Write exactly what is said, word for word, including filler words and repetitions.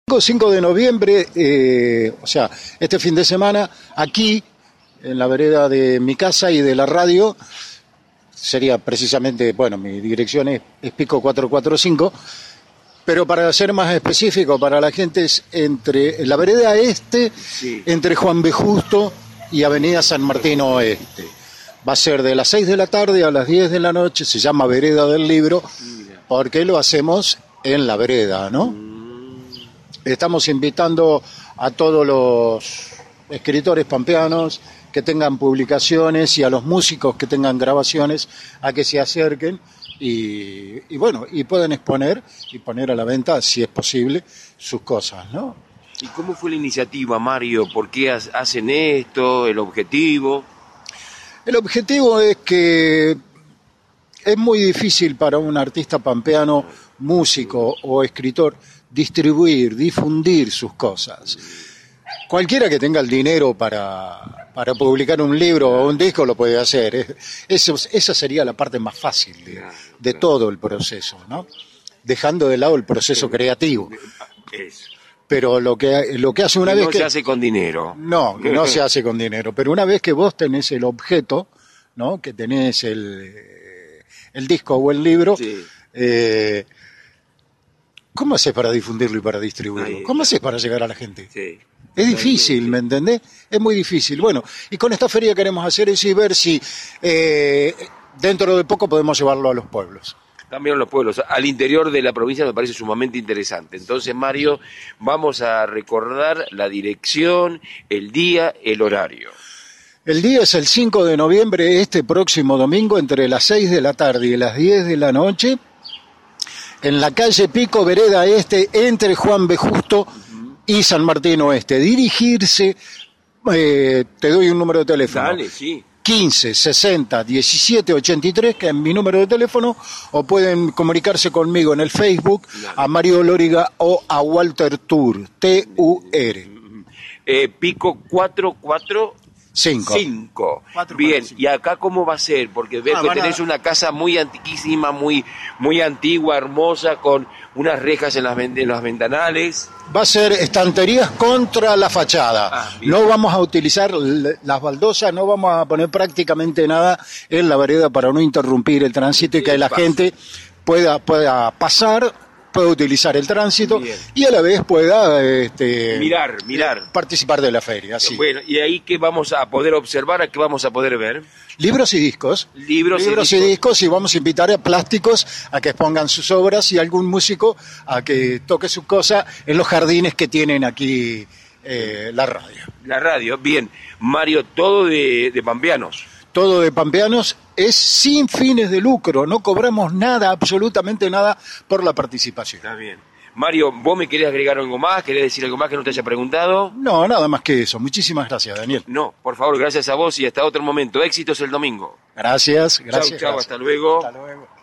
cinco de noviembre, eh, o sea, este fin de semana, aquí, en la vereda de mi casa y de la radio, sería precisamente, bueno, mi dirección es, es Pico cuatrocientos cuarenta y cinco, pero para ser más específico, para la gente es entre la vereda este, sí. entre Juan B. Justo y Avenida San Martín Oeste. Va a ser de las seis de la tarde a las diez de la noche, se llama Vereda del Libro, porque lo hacemos en la vereda, ¿no? Estamos invitando a todos los escritores pampeanos que tengan publicaciones y a los músicos que tengan grabaciones a que se acerquen y, y bueno, y pueden exponer y poner a la venta, si es posible, sus cosas, ¿no? ¿Y cómo fue la iniciativa, Mario? ¿Por qué hacen esto? ¿El objetivo? El objetivo es que es muy difícil para un artista pampeano, músico o escritor, distribuir, difundir sus cosas. Cualquiera que tenga el dinero para, para publicar un libro o un disco lo puede hacer. Eso, esa sería la parte más fácil de, de todo el proceso, ¿no? Dejando de lado el proceso creativo. Pero lo que, lo que hace una y vez no que... se hace con dinero. No, que no se hace con dinero. Pero una vez que vos tenés el objeto, ¿no? Que tenés el, el disco o el libro... Sí. Eh, ¿Cómo haces para difundirlo y para distribuirlo? ¿Cómo haces para llegar a la gente? Sí. Es difícil, ¿me entendés? Es muy difícil. Bueno, y con esta feria queremos hacer eso y ver si eh, dentro de poco podemos llevarlo a los pueblos. También a los pueblos. Al interior de la provincia me parece sumamente interesante. Entonces, Mario, vamos a recordar la dirección, el día, el horario. El día es el cinco de noviembre, este próximo domingo, entre las seis de la tarde y las diez de la noche, en la calle Pico, vereda este, entre Juan B. Justo y San Martín Oeste. Dirigirse, eh, te doy un número de teléfono. Dale, sí. quince sesenta diecisiete ochenta y tres, que es mi número de teléfono, o pueden comunicarse conmigo en el Facebook, Dale. A Mario Lóriga o a Walter Tur, T U R. Eh, Pico cuatrocientos cuarenta y Cinco. Cinco. Bien, ¿y acá cómo va a ser? Porque veo ah, que tenés a... una casa muy antiquísima, muy, muy antigua, hermosa, con unas rejas en las, en los ventanales. Va a ser estanterías contra la fachada. Ah, no vamos a utilizar las baldosas, no vamos a poner prácticamente nada en la vereda para no interrumpir el tránsito y que la gente pueda, pueda pasar, pueda utilizar el tránsito. Bien. Y a la vez pueda este, mirar, mirar. participar de la feria. Sí. Bueno, ¿y ahí qué vamos a poder observar, qué vamos a poder ver? Libros y discos. Libros, Libros y, discos. y discos, y vamos a invitar a plásticos a que expongan sus obras y algún músico a que toque su cosa en los jardines que tienen aquí eh, la radio. La radio, bien. Mario, todo de, de pampeanos. Todo de pampeanos, es sin fines de lucro, no cobramos nada, absolutamente nada por la participación. Está bien. Mario, ¿vos me querés agregar algo más? ¿Querés decir algo más que no te haya preguntado? No, nada más que eso. Muchísimas gracias, Daniel. No, por favor, gracias a vos y hasta otro momento. Éxitos el domingo. Gracias, gracias. Chau, chau, hasta luego. Hasta luego.